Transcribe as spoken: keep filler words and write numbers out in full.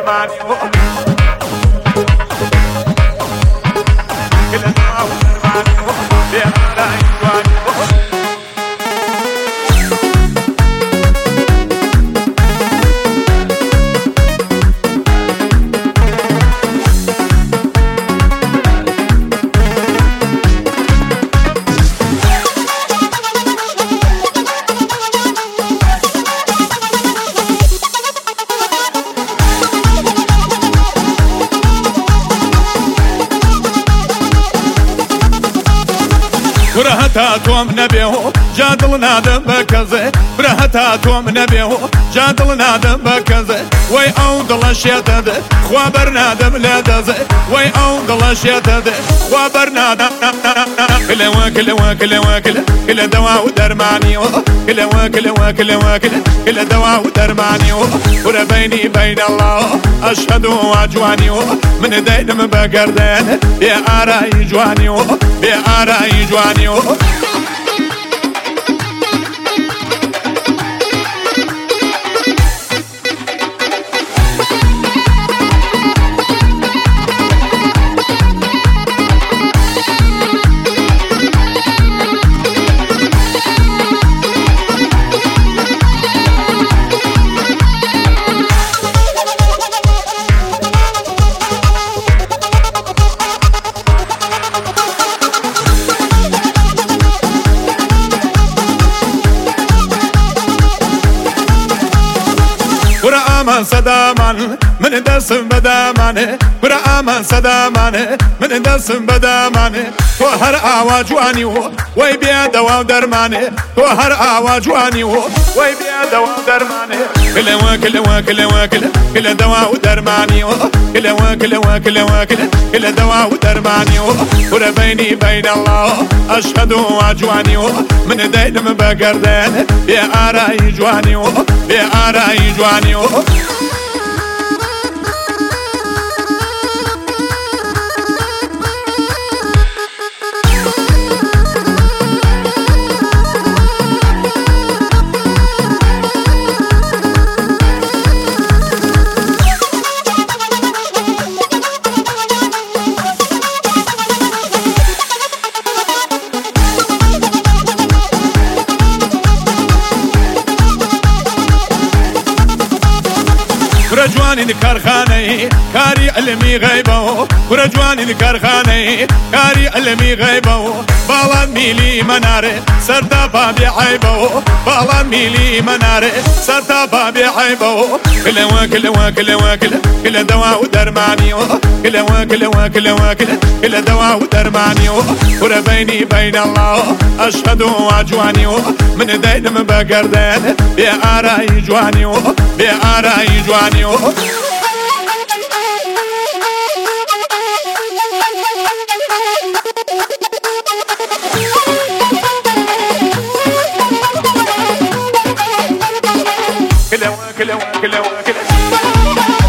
درماني كل دواء ودرماني بأعلى إجواني برهتا توم نبيه جادل نادم بكزه برهتا توم نبيه جادل نادم بكزه وي او دل شيتده خبر نادم لدزه وي او دل شيتده خبر نادم كل وكل وكل وكل كل دواء ودرماني كل وكل وكل وكل كل دواء ودرماني ور بيني بين الله اشهد واجواني من دينم بقردان يا اراي جواني يا اراي جواني برا صدامان من دسم بدامانه برا من صدامان من دسم بدامانه تو هر آواجوانی و وی بیا دوا درمانه تو هر آواجوانی و وی بیا دوا درمانه کل وکل وکل وکل کل دوا درمانی کل وکل وکل وکل کل دوا درمانی ور بینی بین الله اشهد واجوانی من دینم بقردان بیا آرای جوانی بیا آرای جوانی ورجواني الكرخاني كاري علمي غيبه ورجواني الكرخاني كاري علمي غيبه بالا ميلي مناره سردا بابي عيبه بالا ميلي مناره سردا بابي عيبه كل وكل وكل وكل كل دواء ودرماني كل وكل وكل وكل كل دواء ودرماني ور بيني بين الله اشهد واجواني من دينم بقردان يا اراي جواني يا اراي جواني كلا وكلا وكلا وكلا